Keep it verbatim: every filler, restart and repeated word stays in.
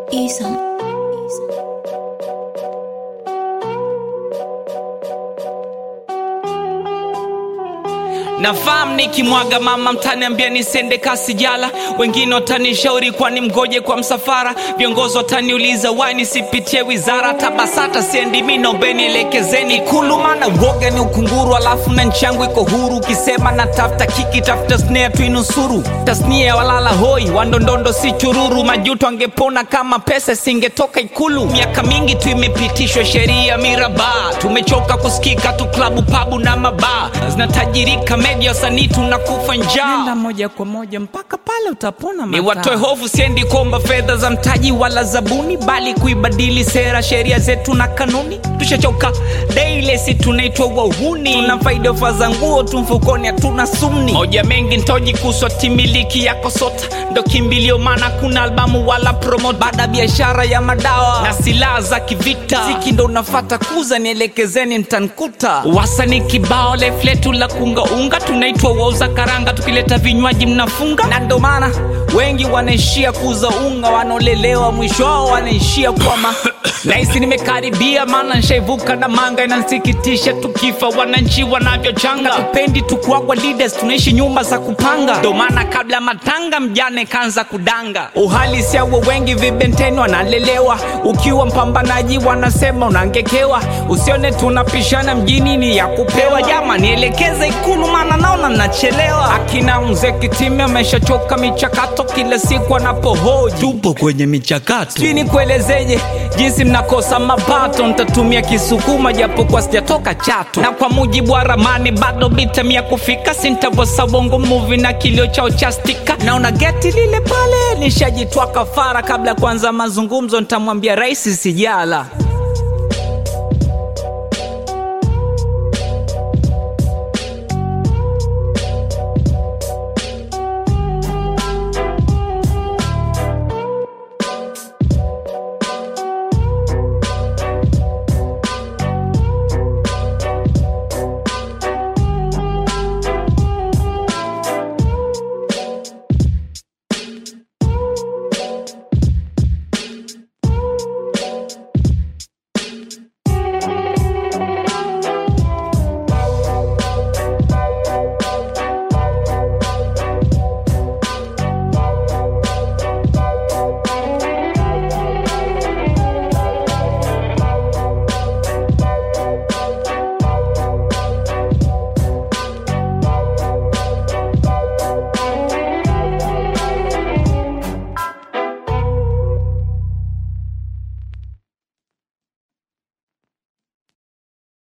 Isam. Nafahamu nikimwaga mama mtaniambia nisende kasi jala. Wengine watanishauri kwani mgoje kwa msafara. Viongozi wataniuliza why nisipitie wizara. Tabasata siendi mimi naombeni elekezeni Ikulu. Maana uoga ni ukunguru alafu na nchi yangu iko huru. Ukisema natafuta kiki tafuta snare tuinusuru. Tasnia ya walala hoi wandondondo si chururu. Majuto angepona kama pesa singetoka Ikulu. Miaka mingi tu imepitishwa sheria miraba. Tumechoka kusikika tu klabu pabu na maba. Zinatajirika media sanii tunakufa njaa. Nenda moja kwa moja mpaka pale utapona mata. Ni watoe hofu siendi kuomba fedha za mtaji wala zabuni. Bali kuibadili sera sheria zetu na kanuni. Tushachoka daily si tunaitwa wahuni. Tuna faida faza nguo tumfukoni hatuna sumni. Moja mengi ntoji kuswa timiliki yako sota. Ndo kimbilio maana kuna albamu wala promote. Baada biashara ya madawa na silaha za kivita. Siki ndo unafata kuza nielekezeni mtankuta. Wasanii kibao lefletu la kunga unga. Tunaitwa wauza karanga tukileta vinywaji mnafunga. Na ndo maana wengi wanaishia kuuza unga. Wanolelewa mwisho wao wanaishia kwa ma Naisi nimekaribia maana nshaivuka na manga. Inansikitisha tukifa wananchi wanavyochanga. Tupendi tukuagwa leaders tunaishi nyumba za kupanga. Ndo maana kabla matanga mjane kanza kudanga. Uhalisia wa wengi vibenteni wanalelewa. Ukiwa mpambanaji wanasema unangekewa. Usione tunapishana mjini ni ya kupewa. Jama nielekeze Ikulu maana naona nachelewa. Akina mzee Kitime ameshachoka michakato. Kila siku anapohoji tupo kwenye michakato. Sijui nikuelezeje jinsi mnakosa mapato. Nitatumia Kisukuma japo kwa sijatoka Chato. Na kwa mujibu wa ramani bado bita mia kufika. Sintavosa bongo movie na kilio chao cha stika. Naona geti lile pale nishajitwa kafara. Kabla kwanza mazungumzo nitamwambia rais sijala.